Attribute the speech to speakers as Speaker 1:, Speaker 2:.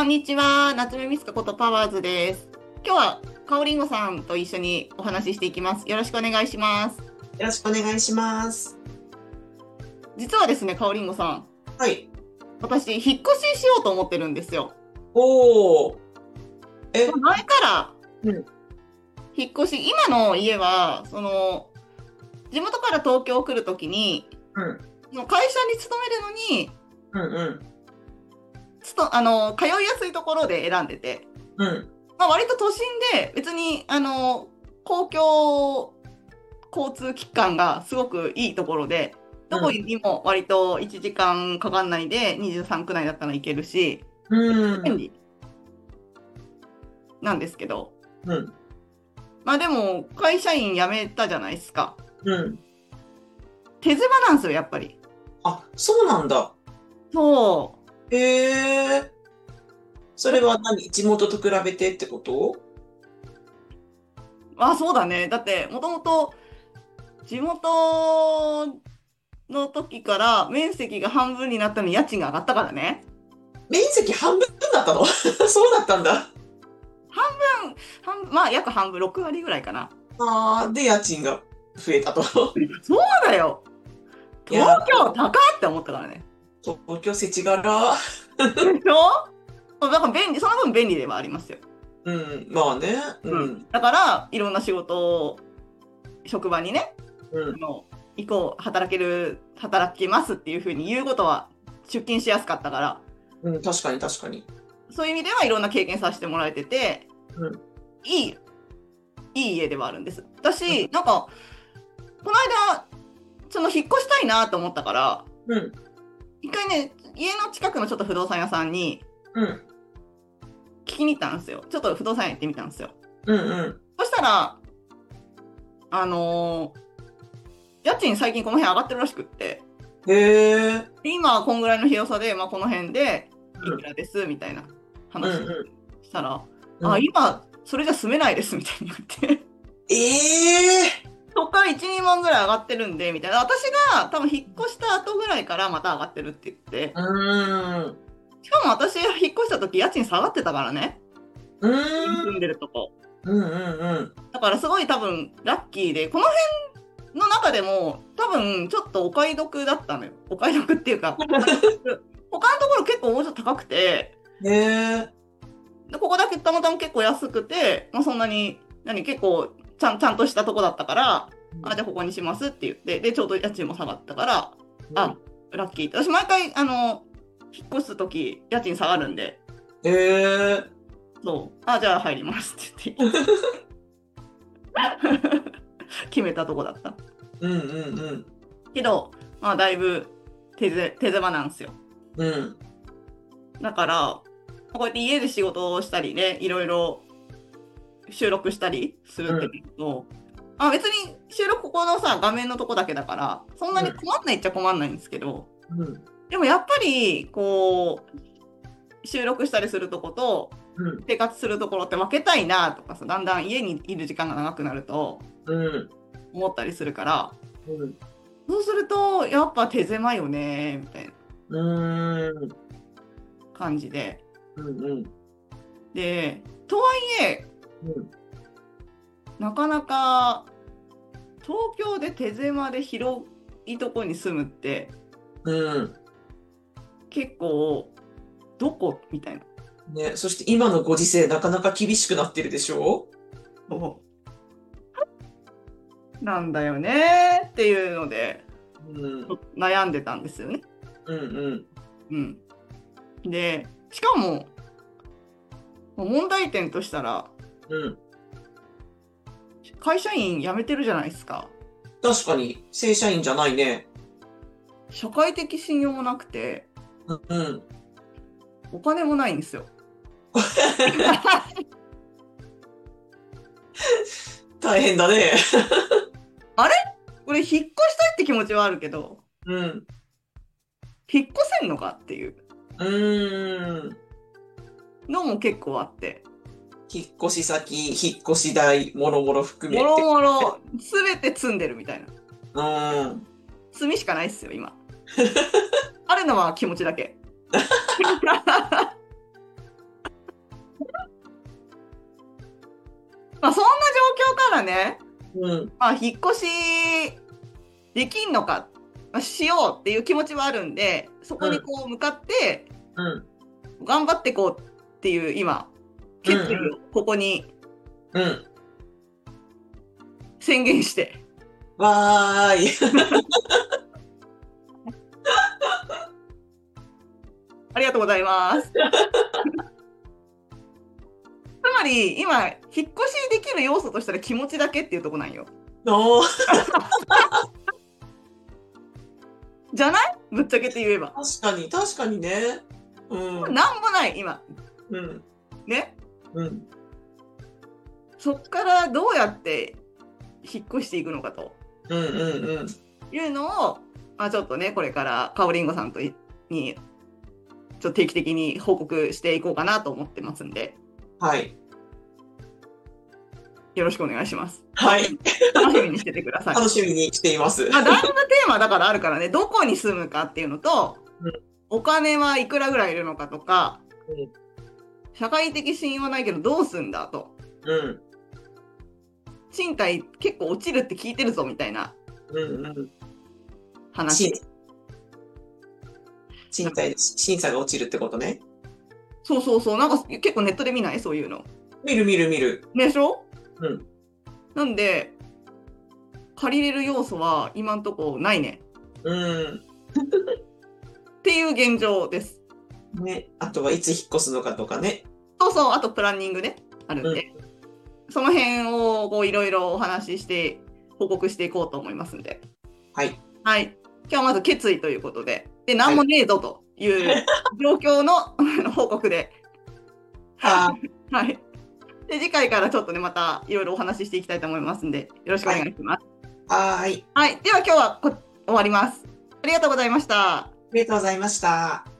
Speaker 1: んにちは。夏目みつかことパワーズです。今日はかおりんごさんと一緒にお話ししていきます。よろしくお願いします。
Speaker 2: よろしくお願いします。
Speaker 1: 実はですね、かおりんごさん、
Speaker 2: はい。
Speaker 1: 私、引っ越ししようと思ってるんですよ。
Speaker 2: おー。え、
Speaker 1: 前から
Speaker 2: うん、
Speaker 1: 引っ越し、今の家は、地元から東京来るときに、
Speaker 2: うん、
Speaker 1: その会社に勤めるのに、
Speaker 2: うん、うん、
Speaker 1: 通いやすいところで選んでて、
Speaker 2: うん、
Speaker 1: まあ、割と都心で、別に、公共交通機関がすごくいいところで、どこ
Speaker 2: うん、
Speaker 1: にも割と1時間かかんないで23区内だったらいけるし、
Speaker 2: うん、
Speaker 1: 便利なんですけど、
Speaker 2: うん、
Speaker 1: まあでも会社員辞めたじゃないですか。
Speaker 2: うん。
Speaker 1: 手狭なんですよ、やっぱり。
Speaker 2: あ、そうなんだ。
Speaker 1: そ
Speaker 2: へえ。それは何地元と比べてってこと？
Speaker 1: う。あ、そうだね。だってもともと地元の時から面積が半分になったのに家賃が上がったからね。
Speaker 2: 面積半分だったの？そうだったんだ。
Speaker 1: まあ約半分、6割ぐらいかな。
Speaker 2: あー、で、家賃が増えたと。
Speaker 1: そうだよ。
Speaker 2: いや、
Speaker 1: 東京高って思ったからね。
Speaker 2: 東京世知辛。
Speaker 1: でしょ。だから便利、その分便利ではありますよ。
Speaker 2: うん、まあね。
Speaker 1: うん。
Speaker 2: うん、
Speaker 1: だから、いろんな仕事を、職場にね、
Speaker 2: うん、
Speaker 1: 行こう、働きますっていうふうに言うことは出勤しやすかったから、
Speaker 2: うん、確かに確かに。
Speaker 1: そういう意味ではいろんな経験させてもらえてて、
Speaker 2: うん、
Speaker 1: いい、いい家ではあるんです。私、
Speaker 2: うん、
Speaker 1: なんか、この間、引っ越したいなと思ったから、
Speaker 2: うん、
Speaker 1: 一回ね、家の近くのちょっと不動産屋さんに
Speaker 2: うん、
Speaker 1: 聞きに行ったんですよ。ちょっと不動産屋行ってみたんですよ。
Speaker 2: うん、うん。
Speaker 1: そしたら、あのー家賃最近この辺上がってるらしくって、
Speaker 2: へえ。
Speaker 1: で今はこんぐらいの広さで、まあ、この辺でい
Speaker 2: うん、
Speaker 1: くらですみたいな
Speaker 2: うん、
Speaker 1: 話
Speaker 2: う
Speaker 1: したら、
Speaker 2: ん、う
Speaker 1: あ、
Speaker 2: ん。
Speaker 1: 今、それじゃ住めないですみたいに言って、
Speaker 2: ええ。
Speaker 1: そっから1、2万ぐらい上がってるんで、みたいな。私が多分引っ越した後ぐらいからまた上がってるって言って、
Speaker 2: うーん。
Speaker 1: しかも私引っ越した時家賃下がってたからね、
Speaker 2: う
Speaker 1: 住ん
Speaker 2: ーん。
Speaker 1: でるとこ。
Speaker 2: うんうんうん。
Speaker 1: だからすごい多分ラッキーで、この辺の中でも多分ちょっとお買い得だったのよ。お買い得っていうか、他のところ結構もうちょっと高くて、
Speaker 2: へえ。
Speaker 1: で、ここだけたまたま結構安くて、まあ、そんなに、結構ちゃんとしたとこだったから、あ、じゃあここにしますって言って、で、ちょうど家賃も下がったから、あ、
Speaker 2: うん。
Speaker 1: ラッキーって。私毎回、引っ越すとき、家賃下がるんで、
Speaker 2: へえ。
Speaker 1: そう、あ、じゃあ入りますって言って決めたとこだった。
Speaker 2: うんうんうん。
Speaker 1: けど、まあ、だいぶ手狭なんですよ。
Speaker 2: うん。
Speaker 1: だから、こうやって家で仕事をしたりね、いろいろ収録したりするって
Speaker 2: うん。
Speaker 1: なると、あ、別に収録ここのさ、画面のとこだけだから、そんなに
Speaker 2: うん。
Speaker 1: 困んないっちゃ困んないんですけど、
Speaker 2: うん。
Speaker 1: でもやっぱり、こう、収録したりするとこと、
Speaker 2: うん。
Speaker 1: 生活するところって分けたいなとかさ、だんだん家にいる時間が長くなると
Speaker 2: うん。
Speaker 1: 思ったりするから、
Speaker 2: うん。
Speaker 1: そうすると、やっぱ手狭よね、みたいな
Speaker 2: うん。
Speaker 1: 感じで。
Speaker 2: うん。
Speaker 1: で、とはいえ、
Speaker 2: うん。
Speaker 1: なかなか東京で手狭で広いとこに住むって
Speaker 2: うん。
Speaker 1: 結構どこみたいな。
Speaker 2: ね、そして今のご時世なかなか厳しくなってるでしょ？
Speaker 1: そうなんだよねっていうので
Speaker 2: うん。
Speaker 1: 悩んでたんですよね。
Speaker 2: うんうん。
Speaker 1: うん。で、しかも問題点としたら
Speaker 2: うん。
Speaker 1: 会社員辞めてるじゃないですか。
Speaker 2: 確かに正社員じゃないね。
Speaker 1: 社会的信用もなくて
Speaker 2: うん。
Speaker 1: お金もないんですよ。
Speaker 2: 大変だね。
Speaker 1: あれこれ引っ越したいって気持ちはあるけど、
Speaker 2: うん。
Speaker 1: 引っ越せんのかっていう
Speaker 2: うーん。
Speaker 1: のも結構あって、
Speaker 2: 引っ越し先、引っ越し代、もろもろ含
Speaker 1: もろ
Speaker 2: めて。
Speaker 1: もろ全て積んでるみたいな。
Speaker 2: うーん。
Speaker 1: 積みしかないっすよ、今。あるのは気持ちだけ。 まあそんな状況からね、
Speaker 2: うん、
Speaker 1: まあ引っ越しできんのか、まあ、しようっていう気持ちはあるんで、そこ
Speaker 2: うん、
Speaker 1: にこう向かって
Speaker 2: うん、
Speaker 1: 頑張っていこうっていう今、
Speaker 2: うん、
Speaker 1: 決意をここに
Speaker 2: うん。
Speaker 1: 宣言して。
Speaker 2: わーい。
Speaker 1: ありがとうございます。つまり今、引っ越しできる要素としたら気持ちだけっていうとこなんよ。
Speaker 2: おー、
Speaker 1: じゃないぶっちゃけて言えば。
Speaker 2: 確かにね。うん、
Speaker 1: なんもない、今。
Speaker 2: うん、
Speaker 1: ね。
Speaker 2: うん、
Speaker 1: そっからどうやって引っ越していくのかと
Speaker 2: うん、うん、うん。
Speaker 1: いうのを、まあ、ちょっとね、これからかおりんごさんとに、ちょっと定期的に報告していこうかなと思ってますんで、
Speaker 2: はい。
Speaker 1: よろしくお願いします。
Speaker 2: はい。
Speaker 1: 楽しみにしててください。
Speaker 2: 楽しみにしています。
Speaker 1: まあ、だいぶテーマだからあるからね、どこに住むかっていうのと、
Speaker 2: うん、
Speaker 1: お金はいくらぐらいいるのかとか、
Speaker 2: うん、
Speaker 1: 社会的信用はないけどどうすんだと、
Speaker 2: うん、
Speaker 1: 賃貸結構落ちるって聞いてるぞみたいな
Speaker 2: うん、うん。
Speaker 1: 話。
Speaker 2: 賃貸で審査が落ちるってことね。
Speaker 1: そうそうそう、なんか結構ネットで見ないそういうの。
Speaker 2: 見る見る見る。
Speaker 1: でしょ？
Speaker 2: うん。
Speaker 1: なんで、借りれる要素は今んとこないね。
Speaker 2: うん。
Speaker 1: っていう現状です。
Speaker 2: ね。あとはいつ引っ越すのかとかね。
Speaker 1: そうそう、あとプランニングね、あるん
Speaker 2: うん。
Speaker 1: で、その辺をこういろいろお話しして、報告していこうと思いますんで。
Speaker 2: はい。
Speaker 1: はい。今日はまず決意ということで、で、
Speaker 2: はい。
Speaker 1: なんもねえぞという状況の報告で、
Speaker 2: は
Speaker 1: はい。で、次回からちょっとね、またいろいろお話ししていきたいと思いますんで、よろしくお
Speaker 2: はい。
Speaker 1: 願いします。
Speaker 2: はい。
Speaker 1: はい。では今日は終わります。ありがとうございました。
Speaker 2: ありがとうございました。